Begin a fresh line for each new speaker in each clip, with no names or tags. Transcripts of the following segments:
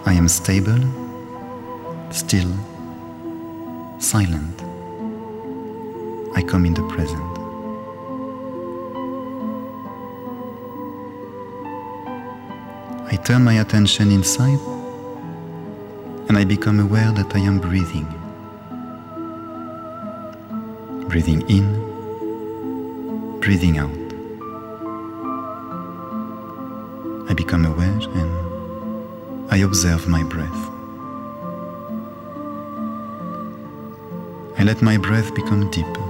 I am stable, still, silent. I come in the present. I turn my attention inside and I become aware that I am breathing. Breathing in, breathing out. I become aware and I observe my breath. I let my breath become deeper.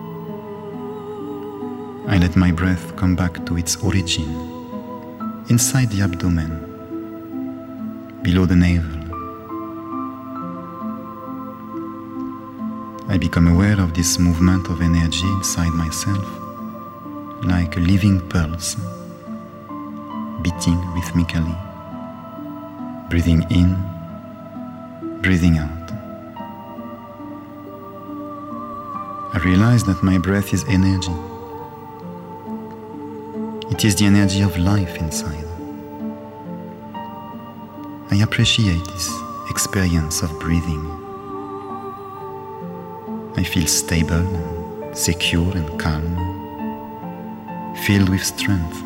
I let my breath come back to its origin, inside the abdomen, below the navel. I become aware of this movement of energy inside myself, like a living pulse, beating rhythmically, breathing in, breathing out. I realize that my breath is energy. It is the energy of life inside. I appreciate this experience of breathing. I feel stable, secure and calm, filled with strength.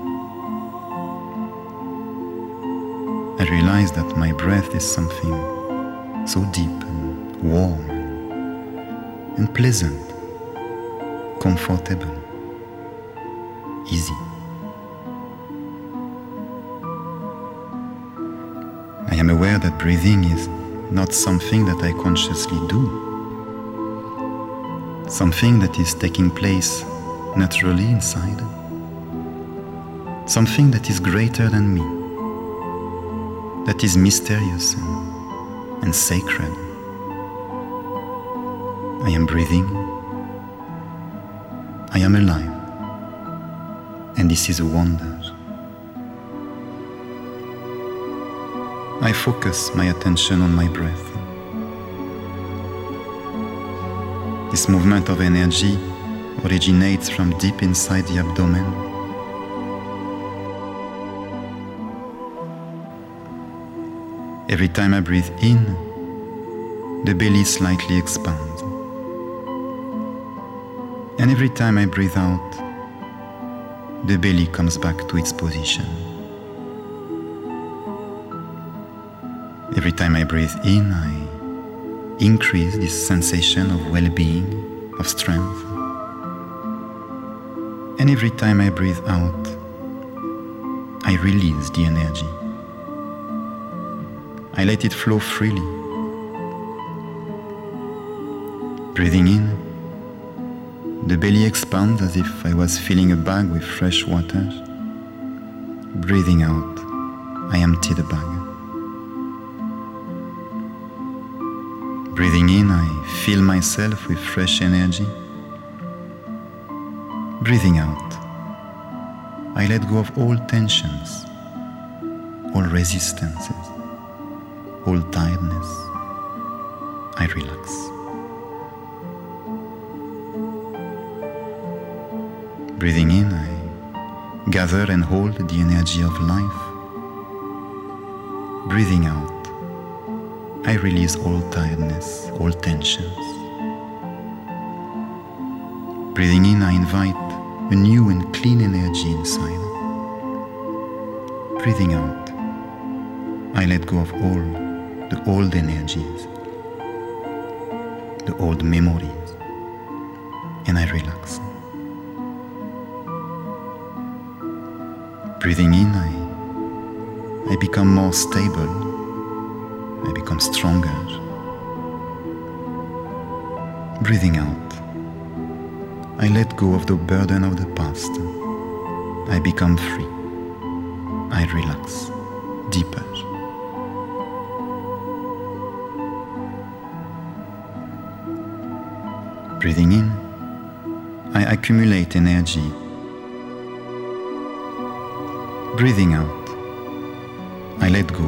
I realize that my breath is something so deep and warm and pleasant, comfortable, easy. I am aware that breathing is not something that I consciously do, something that is taking place naturally inside, something that is greater than me, that is mysterious and sacred. I am breathing, I am alive, and this is a wonder. I focus my attention on my breath. This movement of energy originates from deep inside the abdomen. Every time I breathe in, the belly slightly expands. And every time I breathe out, the belly comes back to its position. Every time I breathe in, I increase this sensation of well-being, of strength. And every time I breathe out, I release the energy. I let it flow freely. Breathing in, the belly expands as if I was filling a bag with fresh water. Breathing out, I empty the bag. Breathing in, I fill myself with fresh energy. Breathing out, I let go of all tensions, all resistances, all tiredness. I relax. Breathing in, I gather and hold the energy of life. Breathing out, I release all tiredness, all tensions. Breathing in, I invite a new and clean energy inside. Breathing out, I let go of all the old energies, the old memories, and I relax. Breathing in, I become more stable. I become stronger. Breathing out, I let go of the burden of the past. I become free. I relax deeper. Breathing in, I accumulate energy. Breathing out, I let go.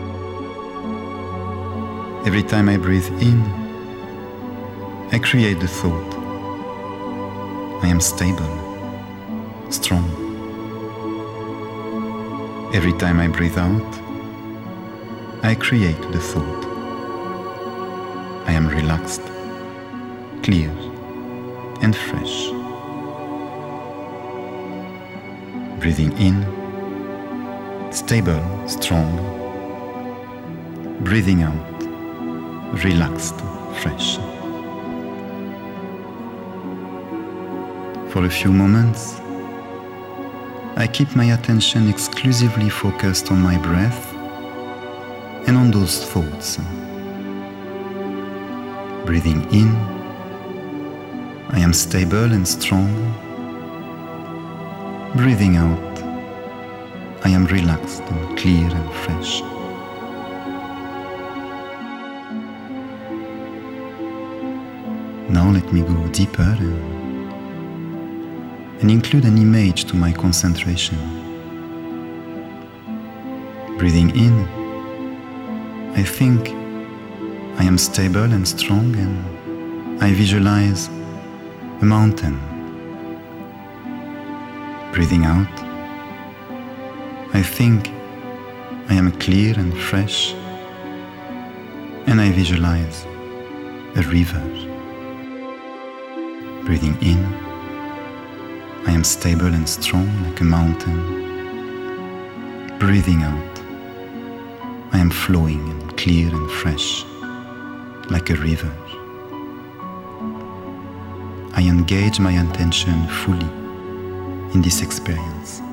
Every time I breathe in, I create the thought, I am stable, strong. Every time I breathe out, I create the thought. I am relaxed, clear, and fresh. Breathing in, stable, strong. Breathing out, relaxed, fresh. For a few moments, I keep my attention exclusively focused on my breath and on those thoughts. Breathing in, I am stable and strong. Breathing out, I am relaxed and clear and fresh. Now let me go deeper and include an image to my concentration. Breathing in, I think I am stable and strong, and I visualize a mountain. Breathing out, I think I am clear and fresh, and I visualize a river. Breathing in, I am stable and strong like a mountain. Breathing out, I am flowing and clear and fresh like a river. I engage my attention fully in this experience.